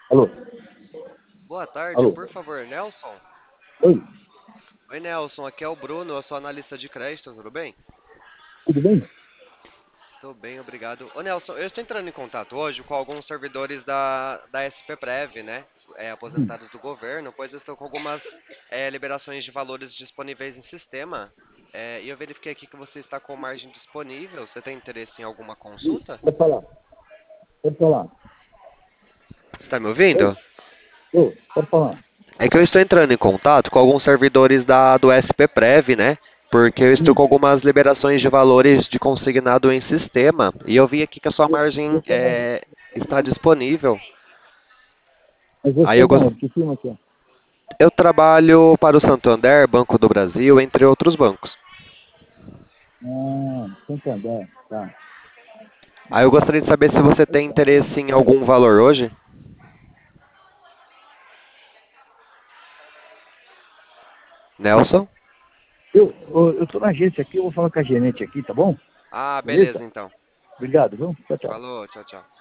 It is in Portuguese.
Alô? Boa tarde, Alô? por favor, Nelson. Oi, Oi, Nelson, aqui é o Bruno, eu sou analista de crédito, tudo bem? tudo bem? Tô bem, obrigado. Ô, Nelson, eu estou entrando em contato hoje com alguns servidores da SPPrev, né? Aposentados do governo, pois eu estou com algumas liberações de valores disponíveis em sistema. E eu verifiquei aqui que você está com margem disponível. Você tem interesse em alguma consulta? Pode falar, pode falar. Você está me Oi? ouvindo? Ô, pode falar. É que eu estou entrando em contato com alguns servidores do SPPrev, né? Porque eu estou Hum, com algumas liberações de valores de consignado em sistema. E eu vi aqui que a sua margem você é da, está disponível. mas Aí você é eu, da gos- onde? Que firma que é? eu trabalho para o Santander, Banco do Brasil, entre outros bancos. Santander, tá. Aí eu gostaria de saber se você tem interesse em algum valor hoje. Nelson? Eu tô na agência aqui, eu vou falar com a gerente aqui, tá bom? Ah, Beleza? beleza então. Obrigado, viu? Tchau, tchau. Falou, tchau, tchau.